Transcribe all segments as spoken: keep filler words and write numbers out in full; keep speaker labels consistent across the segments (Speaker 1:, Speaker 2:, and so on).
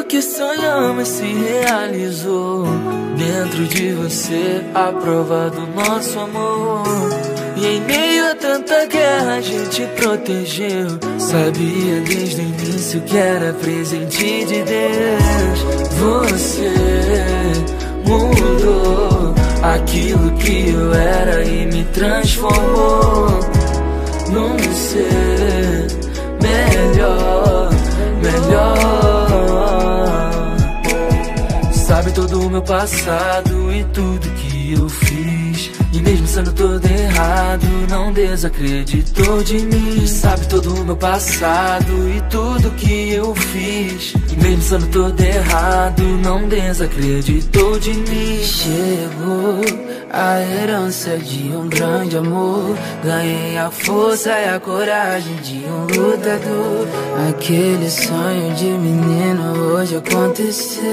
Speaker 1: Aquilo que sonhamos se realizou. Dentro de você, a prova do nosso amor. E em meio a tanta guerra a gente protegeu. Sabia desde o início que era presente de Deus. Você mudou aquilo que eu era e me transformou num ser melhor, melhor. Sabe todo o meu passado e tudo que eu fiz. E mesmo sendo todo errado, não desacreditou de mim. Sabe todo o meu passado e tudo que eu fiz. E mesmo sendo todo errado, não desacreditou de mim.
Speaker 2: Chegou a herança de um grande amor. Ganhei a força e a coragem de um lutador. Aquele sonho de menino hoje aconteceu.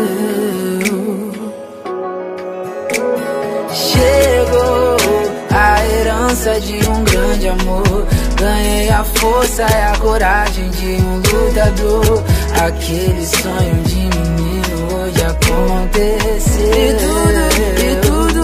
Speaker 2: Chegou a herança de um grande amor. Ganhei a força e a coragem de um lutador. Aquele sonho de menino hoje aconteceu. E tudo, e tudo,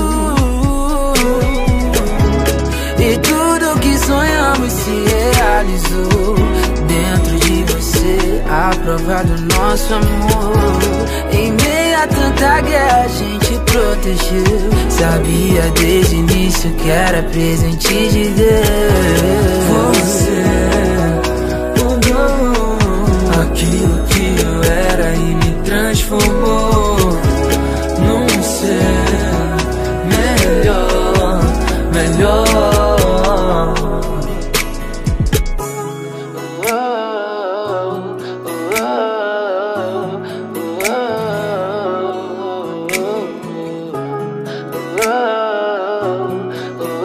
Speaker 2: e tudo que sonhamos se realizou. Dentro de você, a prova do nosso amor. Em meio a tanta guerra a gente protegeu. Sabia desde o início que era presente de Deus.
Speaker 1: Você mudou aquilo que eu era e me transformou num ser melhor, melhor.
Speaker 2: Oh,